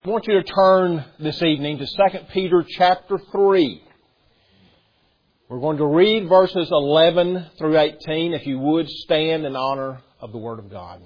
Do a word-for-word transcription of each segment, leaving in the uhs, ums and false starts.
I want you to turn this evening to Second Peter chapter three. We're going to read verses eleven through eighteen. If you would stand in honor of the Word of God.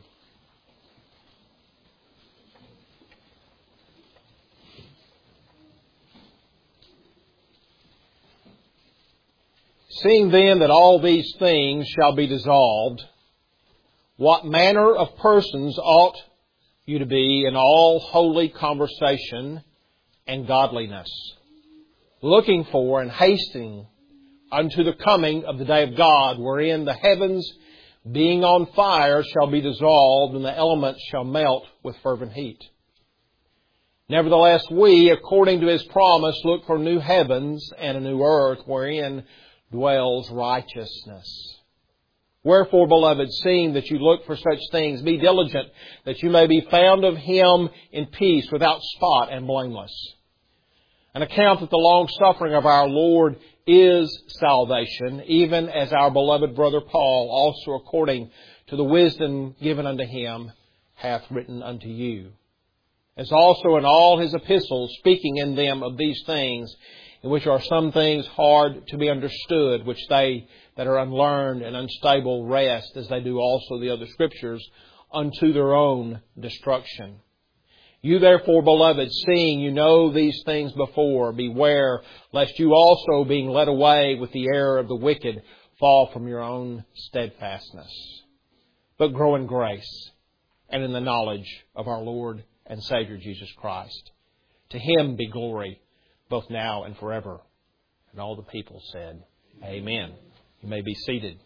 Seeing then that all these things shall be dissolved, what manner of persons ought you to be in all holy conversation and godliness, looking for and hastening unto the coming of the day of God, wherein the heavens, being on fire, shall be dissolved, and the elements shall melt with fervent heat. Nevertheless, we, according to His promise, look for new heavens and a new earth, wherein dwells righteousness. Wherefore, beloved, seeing that you look for such things, be diligent that you may be found of Him in peace, without spot and blameless. An account that the long suffering of our Lord is salvation, even as our beloved brother Paul, also according to the wisdom given unto him, hath written unto you. As also in all his epistles, speaking in them of these things, in which are some things hard to be understood, which they that are unlearned and unstable wrest, as they do also the other Scriptures, unto their own destruction. You therefore, beloved, seeing you know these things before, beware lest you also, being led away with the error of the wicked, fall from your own steadfastness. But grow in grace and in the knowledge of our Lord and Savior Jesus Christ. To Him be glory, both now and forever. And all the people said, Amen. You may be seated.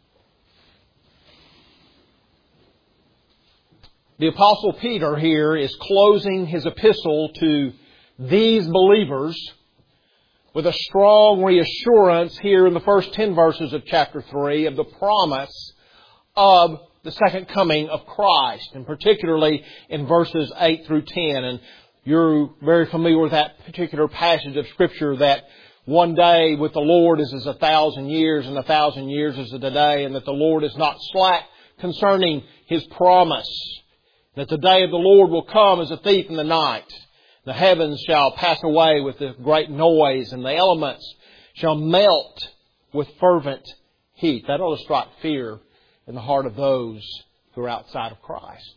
The Apostle Peter here is closing his epistle to these believers with a strong reassurance here in the first ten verses of chapter three of the promise of the second coming of Christ, and particularly in verses eight through ten. And you're very familiar with that particular passage of Scripture, that one day with the Lord is as a thousand years, and a thousand years is a day, and that the Lord is not slack concerning His promise, that the day of the Lord will come as a thief in the night. The heavens shall pass away with a great noise, and the elements shall melt with fervent heat. That ought to strike fear in the heart of those who are outside of Christ.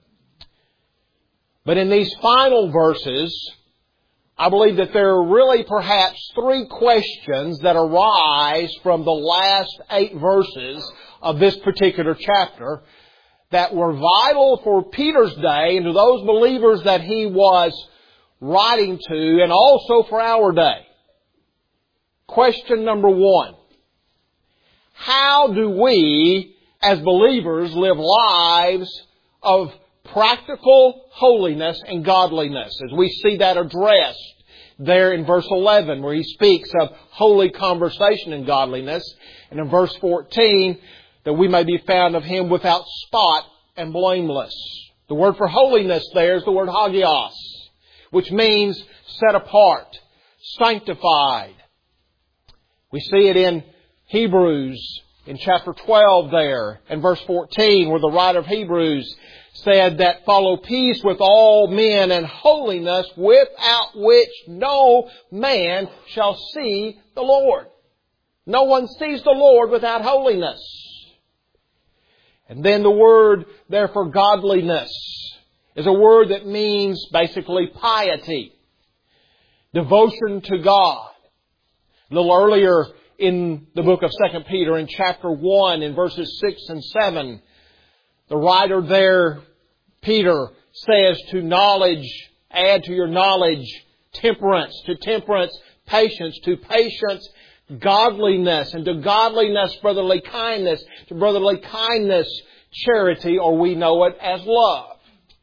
But in these final verses, I believe that there are really perhaps three questions that arise from the last eight verses of this particular chapter that were vital for Peter's day and to those believers that he was writing to, and also for our day. Question number one: how do we as believers live lives of practical holiness and godliness, as we see that addressed there in verse eleven, where he speaks of holy conversation and godliness, and in verse fourteen, that we may be found of Him without spot and blameless. The word for holiness there is the word hagios, which means set apart, sanctified. We see it in Hebrews in chapter twelve there, and verse fourteen, where the writer of Hebrews said that follow peace with all men and holiness, without which no man shall see the Lord. No one sees the Lord without holiness. And then the word there for godliness is a word that means basically piety, devotion to God. A little earlier in the book of Second Peter, in chapter one, in verses six and seven, the writer there, Peter, says to knowledge, add to your knowledge temperance, to temperance patience, to patience godliness, and to godliness brotherly kindness, to brotherly kindness charity, or we know it as love.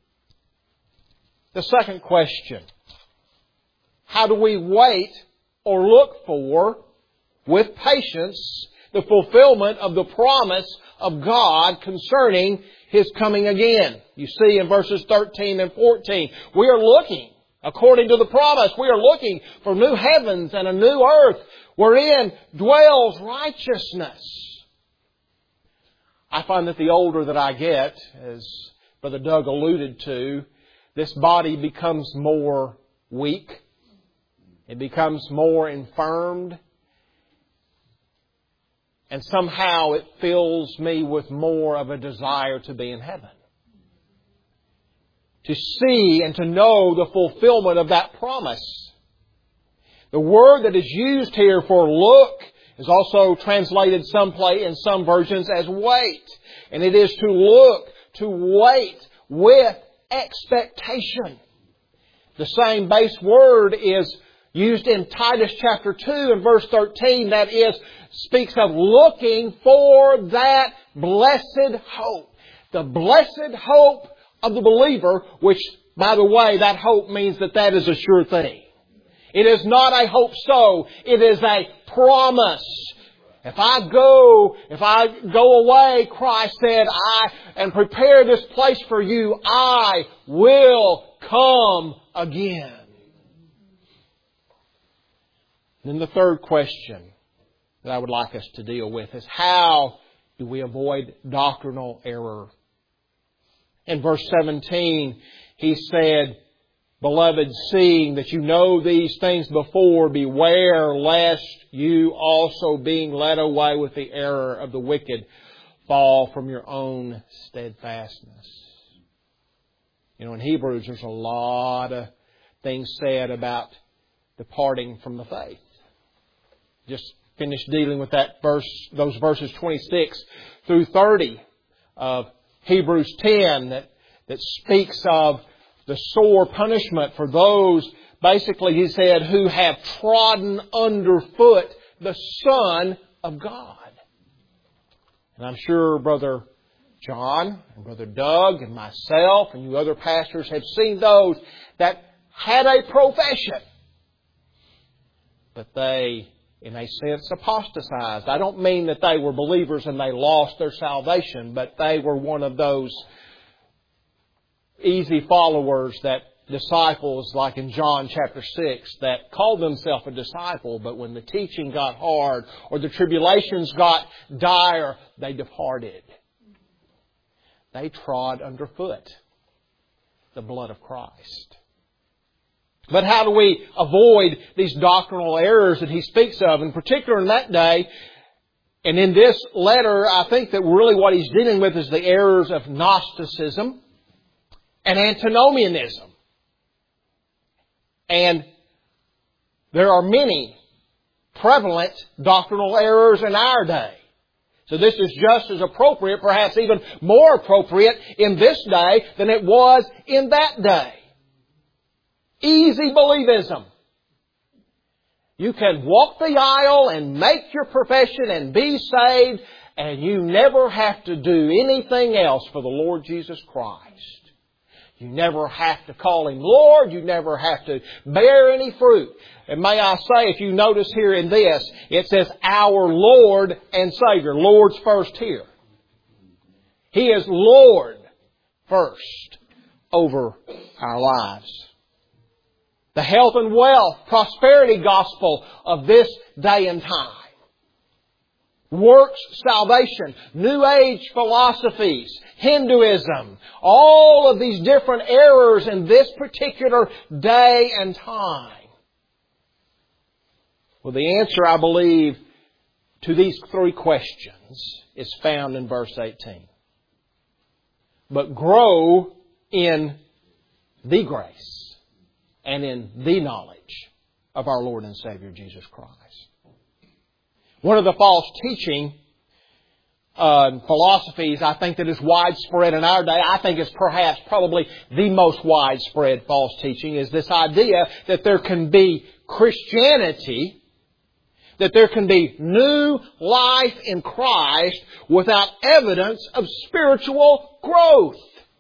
The second question: how do we wait or look for, with patience, the fulfillment of the promise of God concerning His coming again? You see in verses thirteen and fourteen, we are looking, according to the promise, we are looking for new heavens and a new earth wherein dwells righteousness. I find that the older that I get, as Brother Doug alluded to, this body becomes more weak. It becomes more infirmed. And somehow it fills me with more of a desire to be in heaven. To see and to know the fulfillment of that promise. The word that is used here for look is also translated someplace in some versions as wait. And it is to look, to wait with expectation. The same base word is used in Titus chapter two and verse thirteen. That is, speaks of looking for that blessed hope. The blessed hope of the believer, which, by the way, that hope means that that is a sure thing. It is not a hope so. It is a promise. If I go, if I go away, Christ said, I and prepare this place for you, I will come again. Then the third question that I would like us to deal with is, how do we avoid doctrinal error? In verse seventeen, he said, Beloved, seeing that you know these things before, beware lest you also, being led away with the error of the wicked, fall from your own steadfastness. You know, in Hebrews there's a lot of things said about departing from the faith. Just finished dealing with that verse, those verses twenty-six through thirty of Hebrews ten that, that speaks of the sore punishment for those, basically he said, who have trodden underfoot the Son of God. And I'm sure Brother John and Brother Doug and myself and you other pastors have seen those that had a profession, but they, in a sense, apostatized. I don't mean that they were believers and they lost their salvation, but they were one of those easy followers, that disciples like in John chapter six that called themselves a disciple, but when the teaching got hard or the tribulations got dire, they departed. They trod underfoot the blood of Christ. But how do we avoid these doctrinal errors that he speaks of? In particular in that day, and in this letter, I think that really what he's dealing with is the errors of Gnosticism and antinomianism. And there are many prevalent doctrinal errors in our day. So this is just as appropriate, perhaps even more appropriate in this day than it was in that day. Easy believism. You can walk the aisle and make your profession and be saved, and you never have to do anything else for the Lord Jesus Christ. You never have to call Him Lord. You never have to bear any fruit. And may I say, if you notice here in this, it says our Lord and Savior. Lord's first here. He is Lord first over our lives. The health and wealth, prosperity gospel of this day and time. Works salvation, New Age philosophies, Hinduism, all of these different errors in this particular day and time. Well, the answer, I believe, to these three questions is found in verse eighteen. But grow in the grace and in the knowledge of our Lord and Savior Jesus Christ. One of the false teaching uh, philosophies, I think, that is widespread in our day, I think is perhaps probably the most widespread false teaching, is this idea that there can be Christianity, that there can be new life in Christ without evidence of spiritual growth.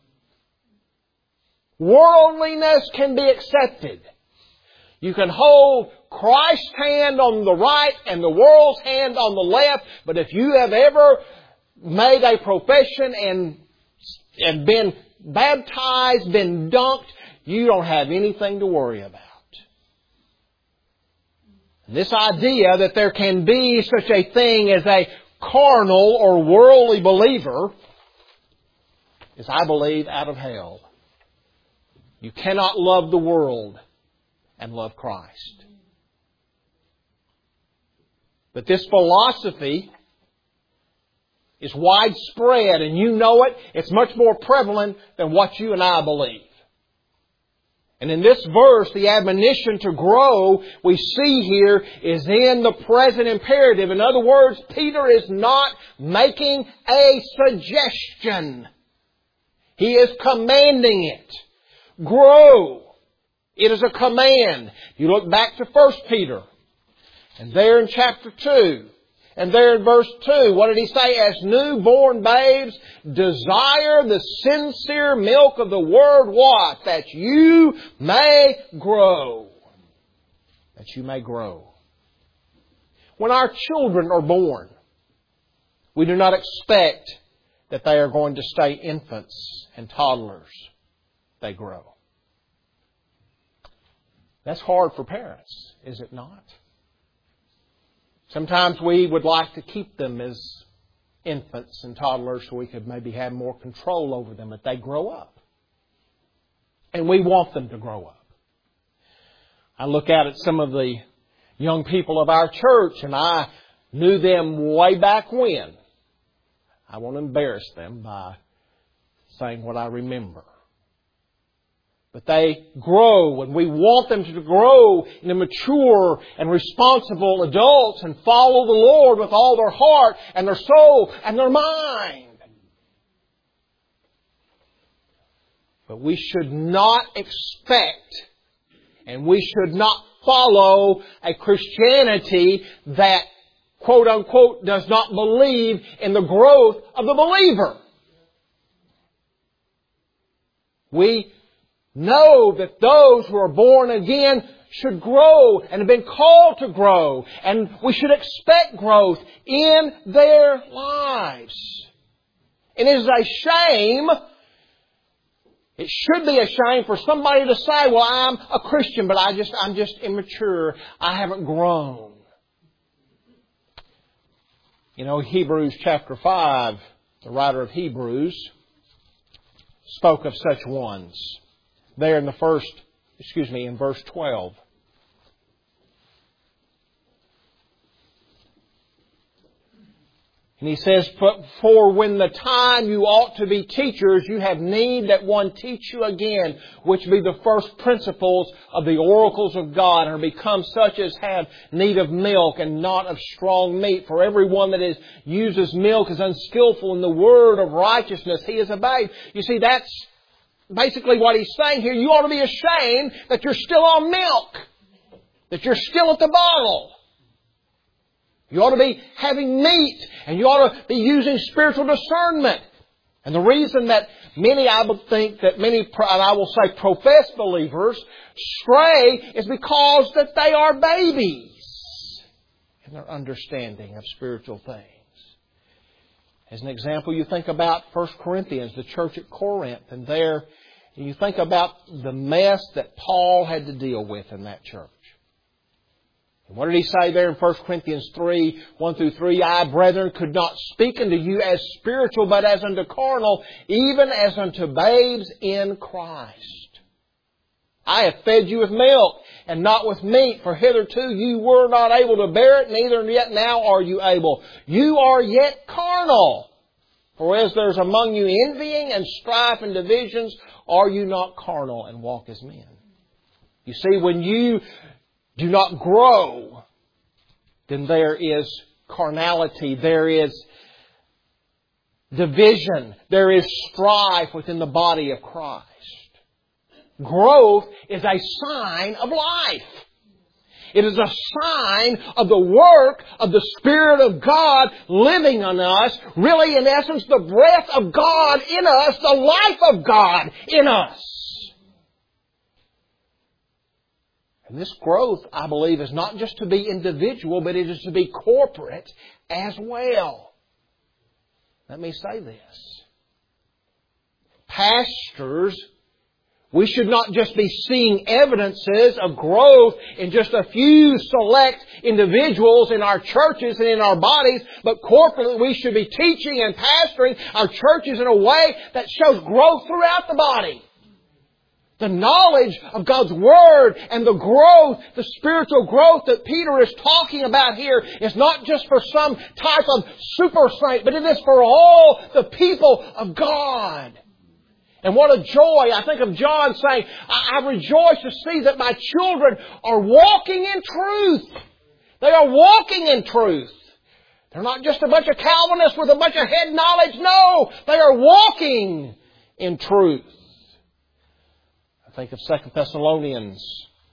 Worldliness can be accepted. You can hold Christ's hand on the right and the world's hand on the left, but if you have ever made a profession and, and been baptized, been dunked, you don't have anything to worry about. This idea that there can be such a thing as a carnal or worldly believer is, I believe, out of hell. You cannot love the world and love Christ. But this philosophy is widespread, and you know it. It's much more prevalent than what you and I believe. And in this verse, the admonition to grow we see here is in the present imperative. In other words, Peter is not making a suggestion. He is commanding it. Grow. It is a command. You look back to First Peter, and there in chapter two, and there in verse two, what did he say? As newborn babes, desire the sincere milk of the Word, what? That you may grow. That you may grow. When our children are born, we do not expect that they are going to stay infants and toddlers. They grow. That's hard for parents, is it not? Sometimes we would like to keep them as infants and toddlers so we could maybe have more control over them, but they grow up. And we want them to grow up. I look out at some of the young people of our church, and I knew them way back when. I won't embarrass them by saying what I remember. But they grow, and we want them to grow into mature and responsible adults and follow the Lord with all their heart and their soul and their mind. But we should not expect and we should not follow a Christianity that, quote unquote, does not believe in the growth of the believer. We know that those who are born again should grow and have been called to grow. And we should expect growth in their lives. And it is a shame, it should be a shame for somebody to say, well, I'm a Christian, but I just, I'm just immature. I haven't grown. You know, Hebrews chapter five, the writer of Hebrews spoke of such ones. There in the first, excuse me, in verse twelve. And he says, for when the time you ought to be teachers, you have need that one teach you again, which be the first principles of the oracles of God, and are become such as have need of milk and not of strong meat. For everyone that is uses milk is unskillful in the word of righteousness. He is a babe. You see, that's basically what he's saying here. You ought to be ashamed that you're still on milk, that you're still at the bottle. You ought to be having meat, and you ought to be using spiritual discernment. And the reason that many, I would think that many, and I will say professed believers, stray is because that they are babies in their understanding of spiritual things. As an example, you think about First Corinthians, the church at Corinth, and there you think about the mess that Paul had to deal with in that church. And what did he say there in First Corinthians three, one through three? I, brethren, could not speak unto you as spiritual, but as unto carnal, even as unto babes in Christ. I have fed you with milk, and not with meat, for hitherto you were not able to bear it, neither yet now are you able. You are yet carnal. For as there's among you envying and strife and divisions, are you not carnal and walk as men? You see, when you do not grow, then there is carnality, there is division, there is strife within the body of Christ. Growth is a sign of life. It is a sign of the work of the Spirit of God living in us. Really, in essence, the breath of God in us, the life of God in us. And this growth, I believe, is not just to be individual, but it is to be corporate as well. Let me say this. Pastors, we should not just be seeing evidences of growth in just a few select individuals in our churches and in our bodies, but corporately we should be teaching and pastoring our churches in a way that shows growth throughout the body. The knowledge of God's Word and the growth, the spiritual growth that Peter is talking about here is not just for some type of super saint, but it is for all the people of God. And what a joy. I think of John saying, I, I rejoice to see that my children are walking in truth. They are walking in truth. They're not just a bunch of Calvinists with a bunch of head knowledge. No, they are walking in truth. I think of Second Thessalonians.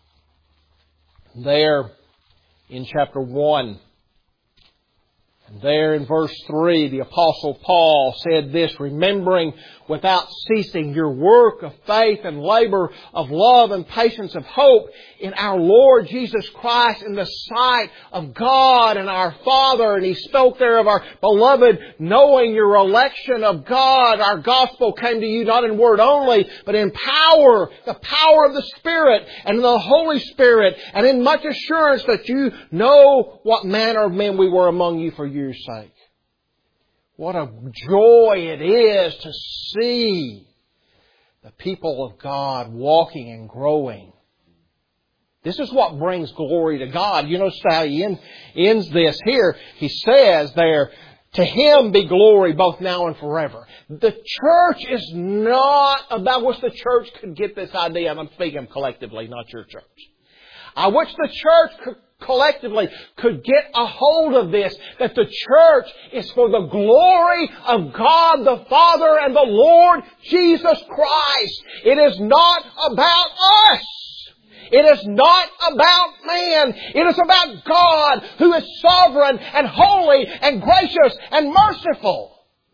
There in chapter one. And there in verse three, the Apostle Paul said this, remembering without ceasing your work of faith and labor of love and patience of hope in our Lord Jesus Christ in the sight of God and our Father. And he spoke there of our beloved, knowing your election of God. Our gospel came to you not in word only, but in power, the power of the Spirit and the Holy Spirit, and in much assurance that you know what manner of men we were among you for your sake. What a joy it is to see the people of God walking and growing. This is what brings glory to God. You notice how he end, ends this here. He says there, to Him be glory both now and forever. The church is not about which the church could get this idea. I'm speaking collectively, not your church. I wish the church could collectively could get a hold of this, that the church is for the glory of God the Father and the Lord Jesus Christ. It is not about us. It is not about man. It is about God who is sovereign and holy and gracious and merciful.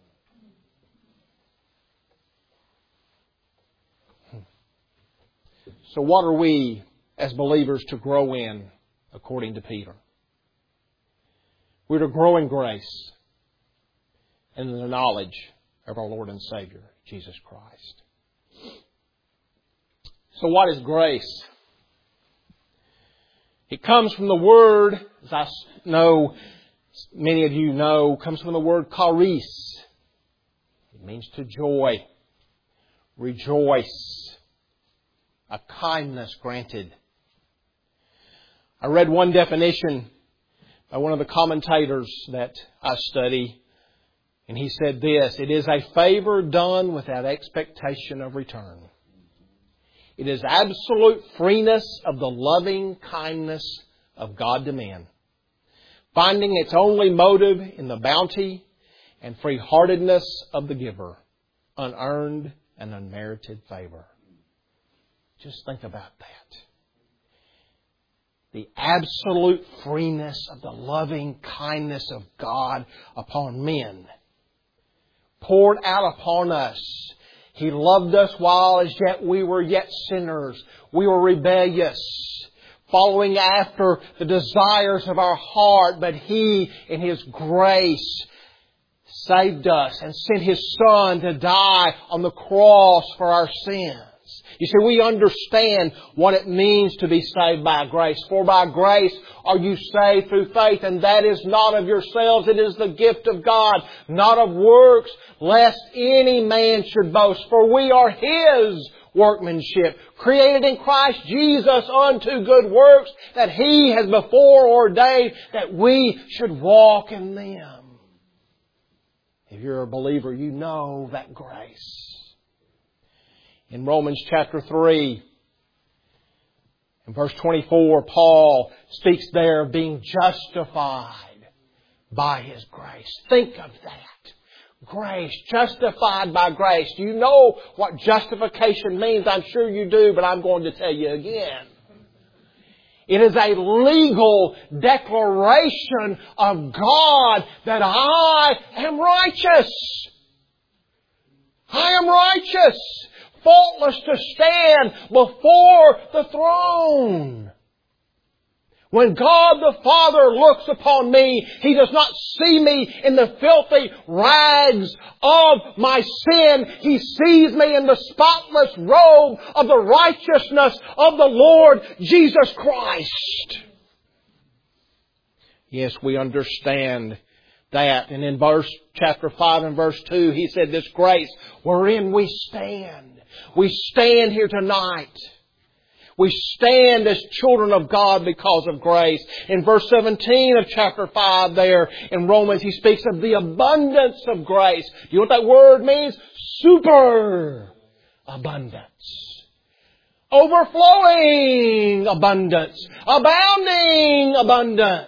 So what are we as believers to grow in? According to Peter, we're to grow in grace and in the knowledge of our Lord and Savior, Jesus Christ. So what is grace? It comes from the word, as I know many of you know, comes from the word charis. It means to joy, rejoice, a kindness granted. I read one definition by one of the commentators that I study, and he said this, it is a favor done without expectation of return. It is absolute freeness of the loving kindness of God to men, finding its only motive in the bounty and free-heartedness of the giver, unearned and unmerited favor. Just think about that. The absolute freeness of the loving kindness of God upon men, poured out upon us. He loved us while as yet we were yet sinners. We were rebellious, following after the desires of our heart. But He, in His grace, saved us and sent His Son to die on the cross for our sins. You see, we understand what it means to be saved by grace. For by grace are you saved through faith, and that is not of yourselves. It is the gift of God, not of works, lest any man should boast. For we are His workmanship, created in Christ Jesus unto good works, that He has before ordained that we should walk in them. If you're a believer, you know that grace. In Romans chapter three, in verse twenty-four, Paul speaks there of being justified by His grace. Think of that. Grace, justified by grace. Do you know what justification means? I'm sure you do, but I'm going to tell you again. It is a legal declaration of God that I am righteous. I am righteous. Faultless to stand before the throne. When God the Father looks upon me, He does not see me in the filthy rags of my sin. He sees me in the spotless robe of the righteousness of the Lord Jesus Christ. Yes, we understand that. And in verse chapter five and verse two, He said, this grace wherein we stand. We stand here tonight. We stand as children of God because of grace. In verse seventeen of chapter five there in Romans, he speaks of the abundance of grace. Do you know what that word means? Super abundance. Overflowing abundance. Abounding abundance.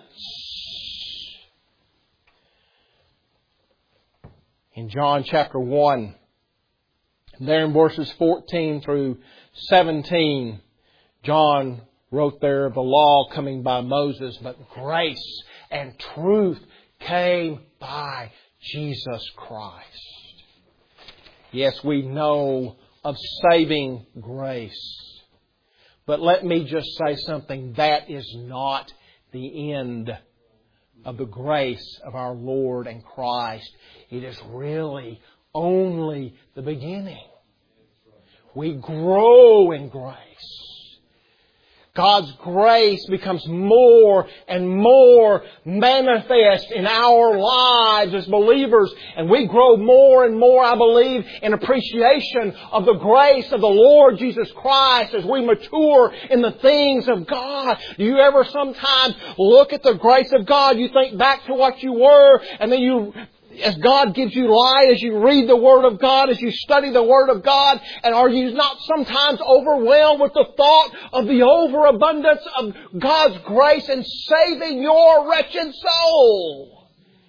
In John chapter one, there in verses fourteen through seventeen, John wrote there of the law coming by Moses, but grace and truth came by Jesus Christ. Yes, we know of saving grace. But let me just say something. That is not the end of the grace of our Lord and Christ. It is really only the beginning. We grow in grace. God's grace becomes more and more manifest in our lives as believers. And we grow more and more, I believe, in appreciation of the grace of the Lord Jesus Christ as we mature in the things of God. Do you ever sometimes look at the grace of God, you think back to what you were, and then you... as God gives you light, as you read the Word of God, as you study the Word of God, and are you not sometimes overwhelmed with the thought of the overabundance of God's grace in saving your wretched soul?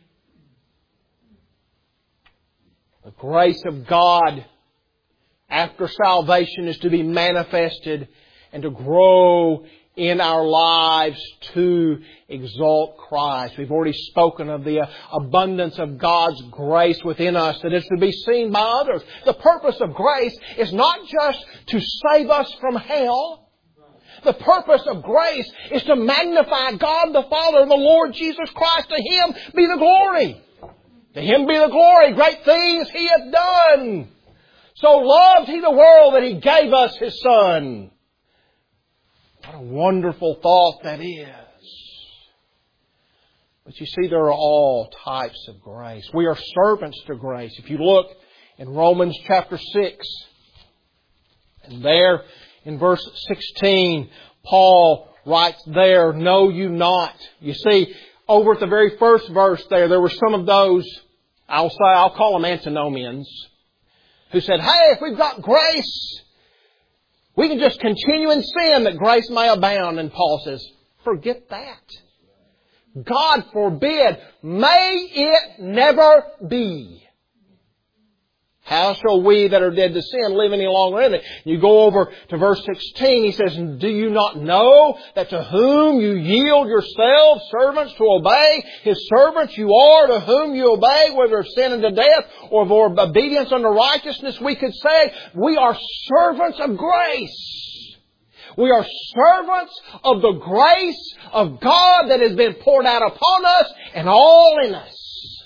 The grace of God after salvation is to be manifested and to grow in our lives to exalt Christ. We've already spoken of the abundance of God's grace within us that is to be seen by others. The purpose of grace is not just to save us from hell. The purpose of grace is to magnify God the Father and the Lord Jesus Christ. To Him be the glory. To Him be the glory. Great things He hath done. So loved He the world that He gave us His Son. What a wonderful thought that is. But you see, there are all types of grace. We are servants to grace. If you look in Romans chapter six, and there in verse sixteen, Paul writes there, know you not. You see, over at the very first verse there, there were some of those, I'll say, I'll call them antinomians, who said, hey, if we've got grace, we can just continue in sin that grace may abound. And Paul says, forget that. God forbid. May it never be. How shall we that are dead to sin live any longer in it? You go over to verse sixteen. He says, do you not know that to whom you yield yourselves servants to obey, His servants you are to whom you obey, whether of sin unto death or of obedience unto righteousness? We could say we are servants of grace. We are servants of the grace of God that has been poured out upon us and all in us.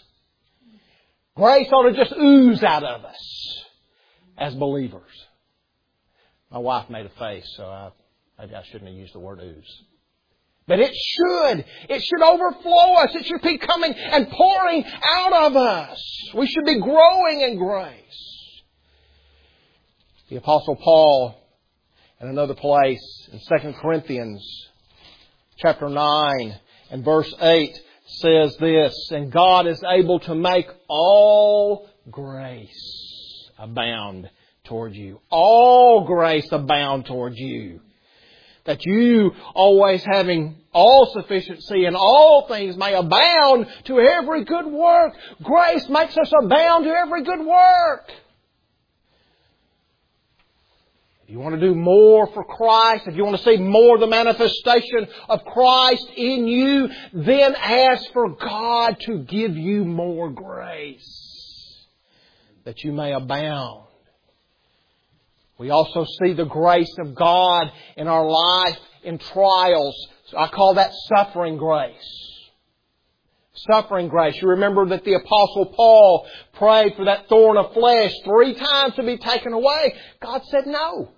Grace ought to just ooze out of us as believers. My wife made a face, so I, maybe I shouldn't have used the word ooze. But it should. It should overflow us. It should be coming and pouring out of us. We should be growing in grace. The Apostle Paul, in another place, in Second Corinthians chapter nine and verse eight, says this, and God is able to make all grace abound toward you. All grace abound toward you. That you, always having all sufficiency in all things, may abound to every good work. Grace makes us abound to every good work. If you want to do more for Christ, if you want to see more of the manifestation of Christ in you, then ask for God to give you more grace, that you may abound. We also see the grace of God in our life in trials. I call that suffering grace. Suffering grace. You remember that the Apostle Paul prayed for that thorn of flesh three times to be taken away. God said no.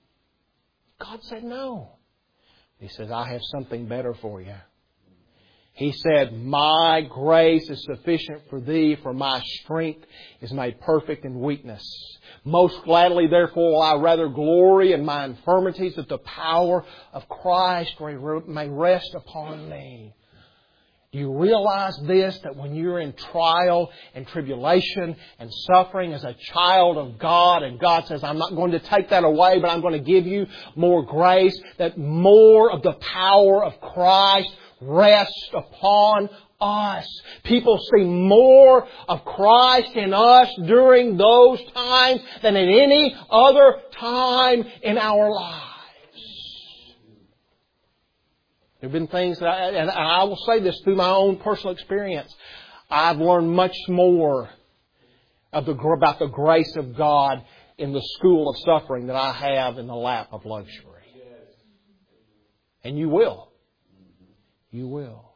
God said no. He says, I have something better for you. He said, "My grace is sufficient for thee, for my strength is made perfect in weakness. Most gladly, therefore, will I rather glory in my infirmities, that the power of Christ may rest upon me." Do you realize this, that when you're in trial and tribulation and suffering as a child of God, and God says, "I'm not going to take that away, but I'm going to give you more grace," that more of the power of Christ rests upon us. People see more of Christ in us during those times than at any other time in our lives. There have been things that I, and I will say this through my own personal experience, I've learned much more of the, about the grace of God in the school of suffering than I have in the lap of luxury. And you will. You will.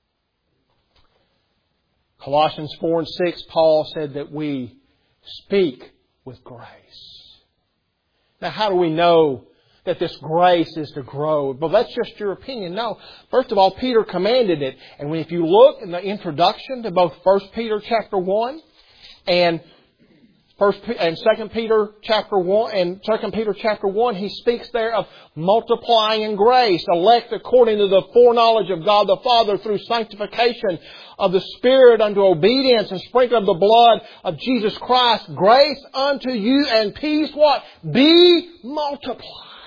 Colossians four and six, Paul said that we speak with grace. Now, how do we know that this grace is to grow? Well, that's just your opinion. No. First of all, Peter commanded it. And when, if you look in the introduction to both First Peter chapter one and First and Second Peter chapter one and Second Peter chapter one, he speaks there of multiplying in grace, elect according to the foreknowledge of God the Father through sanctification of the Spirit unto obedience and sprinkling of the blood of Jesus Christ. Grace unto you and peace, what? Be multiplied.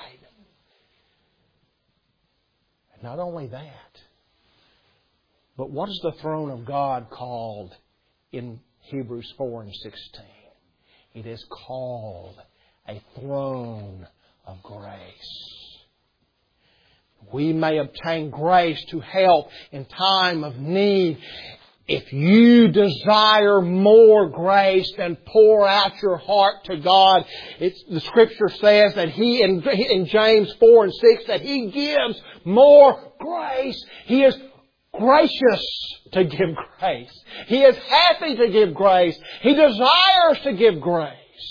And not only that, but what is the throne of God called in Hebrews four and sixteen? It is called a throne of grace. We may obtain grace to help in time of need. If you desire more grace, then pour out your heart to God. It's, the Scripture says that He, in, in James four and six, that He gives more grace. He is gracious to give grace. He is happy to give grace. He desires to give grace.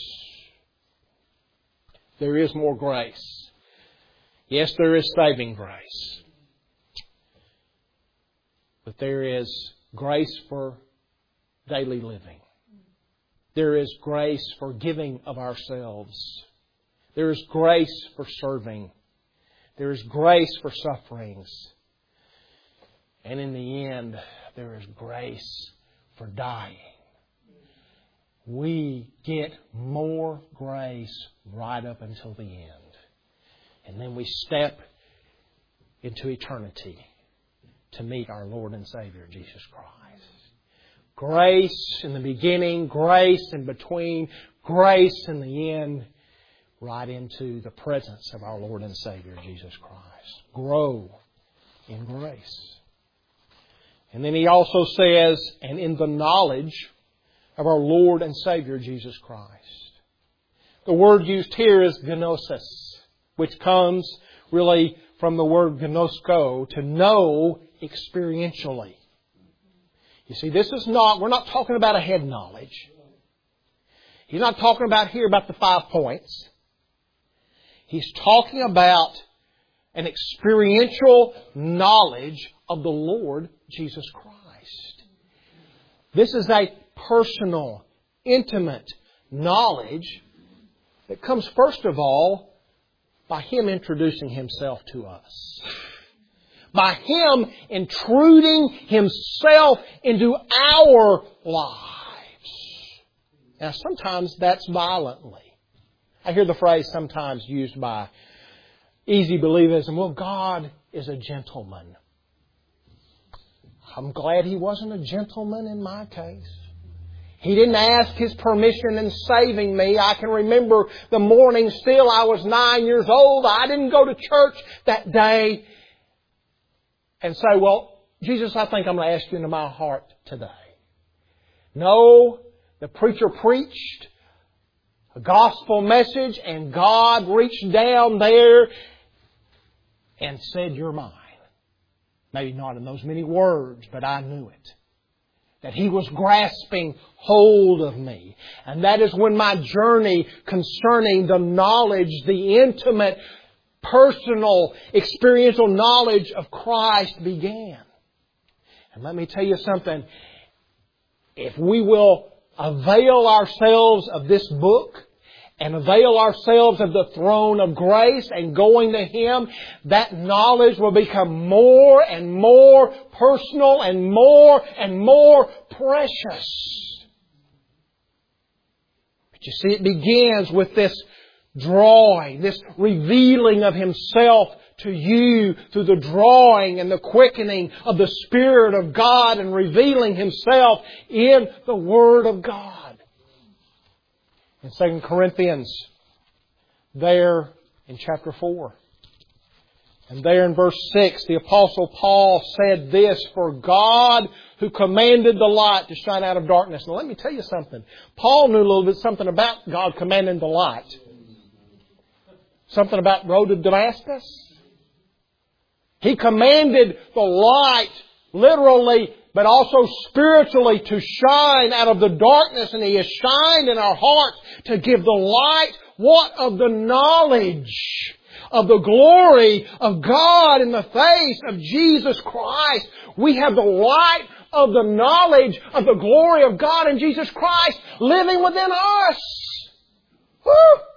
There is more grace. Yes, there is saving grace. But there is grace for daily living. There is grace for giving of ourselves. There is grace for serving. There is grace for sufferings. And in the end, there is grace for dying. We get more grace right up until the end. And then we step into eternity to meet our Lord and Savior, Jesus Christ. Grace in the beginning, grace in between, grace in the end, right into the presence of our Lord and Savior, Jesus Christ. Grow in grace. And then he also says, and in the knowledge of our Lord and Savior, Jesus Christ. The word used here is gnosis, which comes really from the word gnosko, to know experientially. You see, this is not, we're not talking about a head knowledge. He's not talking about here about the five points. He's talking about an experiential knowledge of the Lord Jesus Christ. This is a personal, intimate knowledge that comes first of all by Him introducing Himself to us. By Him intruding Himself into our lives. Now sometimes that's violently. I hear the phrase sometimes used by easy believism, well, God is a gentleman. I'm glad He wasn't a gentleman in my case. He didn't ask His permission in saving me. I can remember the morning still. I was nine years old. I didn't go to church that day and say, well, Jesus, I think I'm going to ask You into my heart today. No, the preacher preached a gospel message and God reached down there and said, you're mine. Maybe not in those many words, but I knew it. That He was grasping hold of me. And that is when my journey concerning the knowledge, the intimate, personal, experiential knowledge of Christ began. And let me tell you something. If we will avail ourselves of this book and avail ourselves of the throne of grace and going to Him, that knowledge will become more and more personal and more and more precious. But you see, it begins with this drawing, this revealing of Himself to you through the drawing and the quickening of the Spirit of God and revealing Himself in the Word of God. In Second Corinthians, there in chapter four, and there in verse six, the Apostle Paul said this, "For God who commanded the light to shine out of darkness." Now let me tell you something. Paul knew a little bit something about God commanding the light. Something about the road to Damascus. He commanded the light, literally, but also spiritually, to shine out of the darkness. And He has shined in our hearts to give the light, what? Of the knowledge of the glory of God in the face of Jesus Christ. We have the light of the knowledge of the glory of God in Jesus Christ living within us. Woo!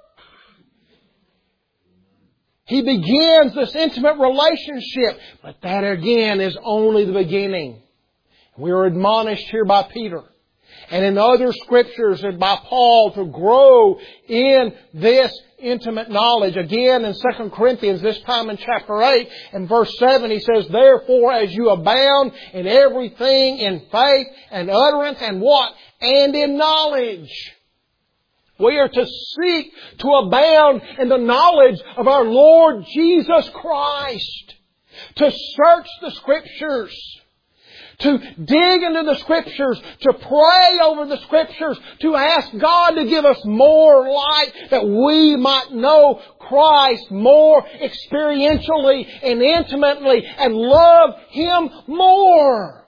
He begins this intimate relationship. But that again is only the beginning. We are admonished here by Peter and in other Scriptures and by Paul to grow in this intimate knowledge. Again in Second Corinthians, this time in chapter eight and verse seven, he says, "Therefore as you abound in everything in faith and utterance and what? And in knowledge." We are to seek to abound in the knowledge of our Lord Jesus Christ. To search the Scriptures. To dig into the Scriptures. To pray over the Scriptures. To ask God to give us more light that we might know Christ more experientially and intimately and love Him more.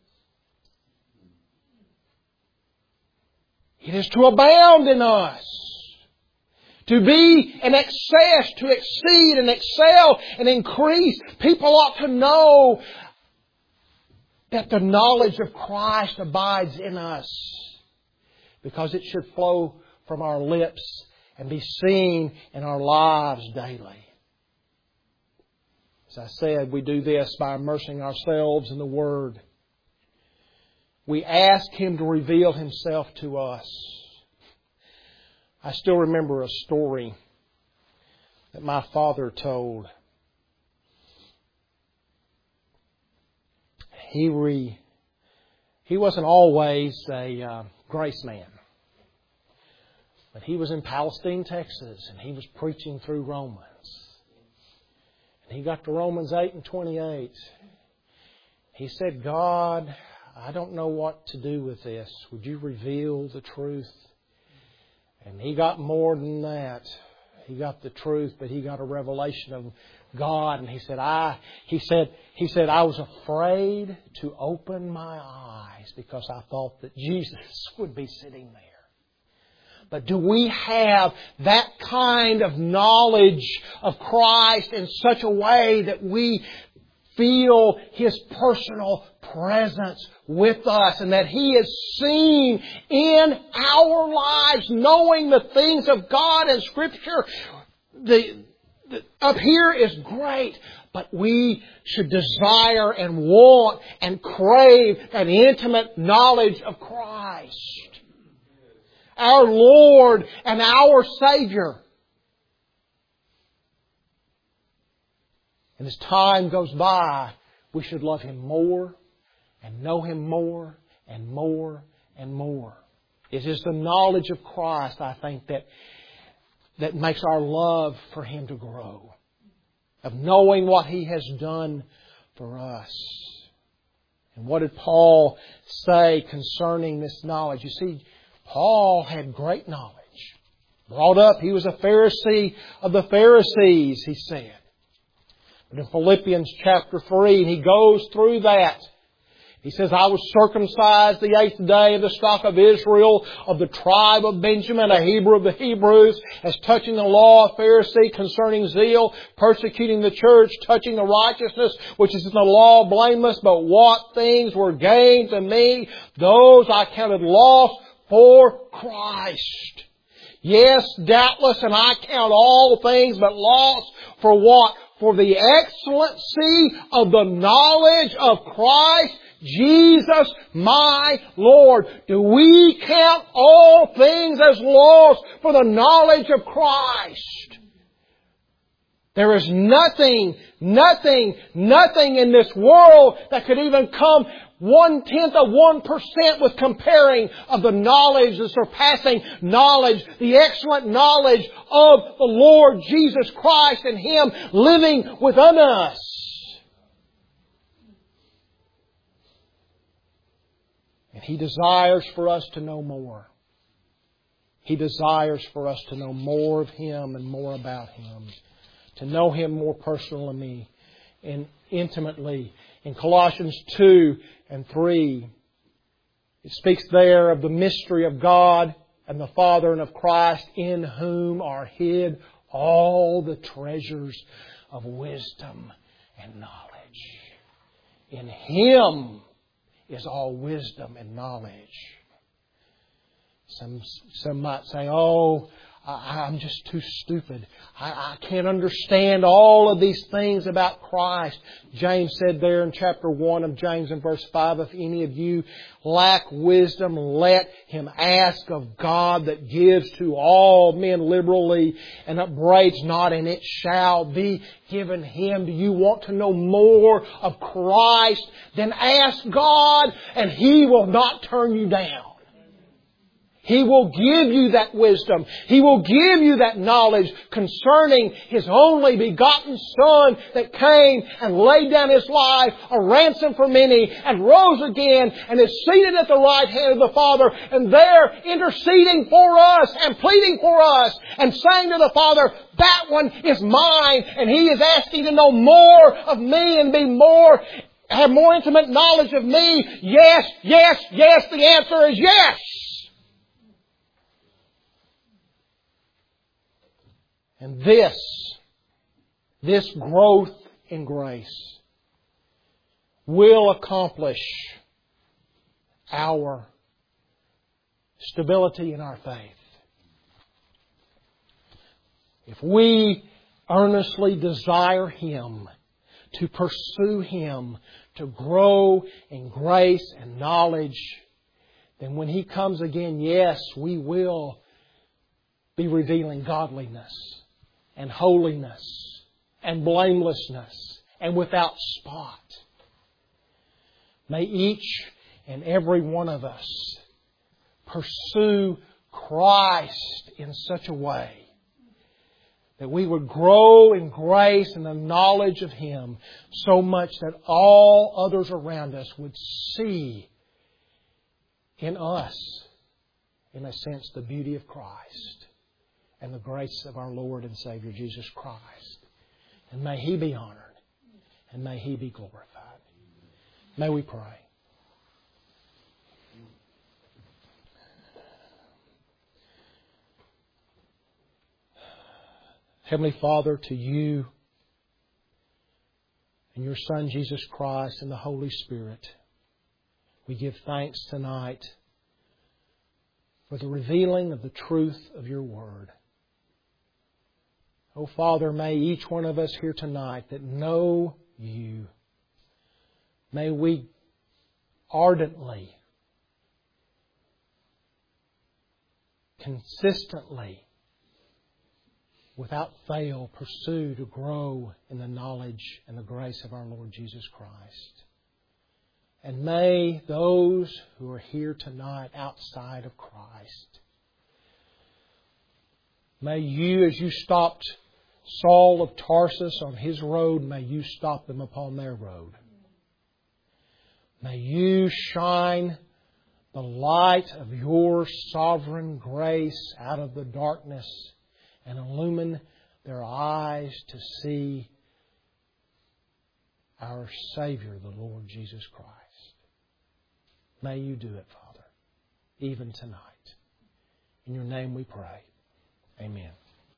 It is to abound in us. To be in excess, to exceed and excel and increase. People ought to know that the knowledge of Christ abides in us. Because it should flow from our lips and be seen in our lives daily. As I said, we do this by immersing ourselves in the Word. We ask Him to reveal Himself to us. I still remember a story that my father told. He re, he wasn't always a uh, grace man. But he was in Palestine, Texas, and he was preaching through Romans. And he got to Romans eight and twenty-eight. He said, "God, I don't know what to do with this. Would you reveal the truth?" And he got more than that. He got the truth, but he got a revelation of God. And he said, I, he said, he said, I was afraid to open my eyes because I thought that Jesus would be sitting there. But do we have that kind of knowledge of Christ in such a way that we feel His personal presence with us and that He is seen in our lives, knowing the things of God and Scripture? The, the, up here is great, but we should desire and want and crave an intimate knowledge of Christ, our Lord and our Savior. And as time goes by, we should love Him more and know Him more and more and more. It is the knowledge of Christ, I think, that, that makes our love for Him to grow. Of knowing what He has done for us. And what did Paul say concerning this knowledge? You see, Paul had great knowledge. Brought up, he was a Pharisee of the Pharisees, he said. But in Philippians chapter three, and he goes through that. He says, I was circumcised the eighth day of the stock of Israel, of the tribe of Benjamin, a Hebrew of the Hebrews, as touching the law, a Pharisee, concerning zeal, persecuting the church, touching the righteousness which is in the law, blameless. But what things were gained to me, those I counted loss for Christ. Yes, doubtless, and I count all things but loss for what? For the excellency of the knowledge of Christ Jesus my Lord. Do we count all things as lost for the knowledge of Christ? There is nothing, nothing, nothing in this world that could even come one-tenth of one percent with comparing of the knowledge, the surpassing knowledge, the excellent knowledge of the Lord Jesus Christ and Him living within us. And He desires for us to know more. He desires for us to know more of Him and more about Him. To know Him more personally and intimately. In Colossians two and three, it speaks there of the mystery of God and the Father and of Christ, in whom are hid all the treasures of wisdom and knowledge. In Him is all wisdom and knowledge. Some, some might say, oh, I, I'm just too stupid. I, I can't understand all of these things about Christ. James said there in chapter one of James in verse five, if any of you lack wisdom, let him ask of God that gives to all men liberally and upbraids not, and it shall be given him. Do you want to know more of Christ? Then ask God, and He will not turn you down. He will give you that wisdom. He will give you that knowledge concerning His only begotten Son that came and laid down His life, a ransom for many, and rose again, and is seated at the right hand of the Father, and there interceding for us and pleading for us and saying to the Father, that one is mine, and He is asking to know more of me and be more, have more intimate knowledge of me. Yes, yes, yes. The answer is yes. And this, this growth in grace will accomplish our stability in our faith. If we earnestly desire Him, to pursue Him, to grow in grace and knowledge, then when He comes again, yes, we will be revealing godliness and holiness and blamelessness and without spot. May each and every one of us pursue Christ in such a way that we would grow in grace and the knowledge of Him so much that all others around us would see in us, in a sense, the beauty of Christ and the grace of our Lord and Savior Jesus Christ. And may He be honored and may He be glorified. May we pray. Heavenly Father, to You and Your Son Jesus Christ and the Holy Spirit, we give thanks tonight for the revealing of the truth of Your Word. Oh Father, may each one of us here tonight that know You, may we ardently, consistently, without fail, pursue to grow in the knowledge and the grace of our Lord Jesus Christ. And may those who are here tonight outside of Christ, may You, as You stopped Saul of Tarsus on his road, may You stop them upon their road. May You shine the light of Your sovereign grace out of the darkness and illumine their eyes to see our Savior, the Lord Jesus Christ. May You do it, Father, even tonight. In Your name we pray. Amen.